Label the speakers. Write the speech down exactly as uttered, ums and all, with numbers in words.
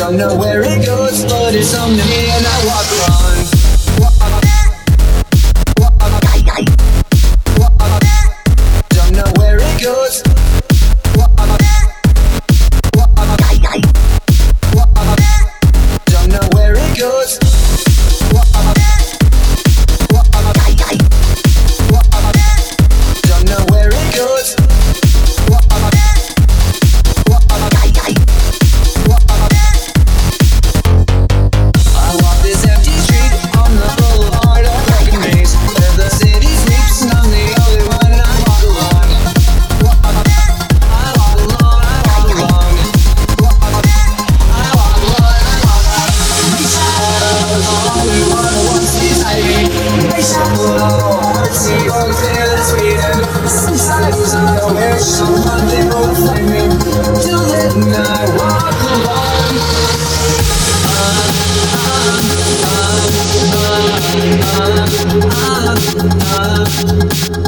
Speaker 1: Don't know where it goes, but it's home to me and I walk along. Don't know where it goes. Don't know where it goes. Don't know where it goes. I walk this empty street on the boulevard of broken maze, where the city sleeps and I'm the only one. I walk along. I walk along. I walk along. I walk along. I walk along. All we want once is hiding. I shall below. Heart see folks in the street and sometimes I wish someone they would find me. Till then I walk along. Ah, ah, ah, ah, ah, ah.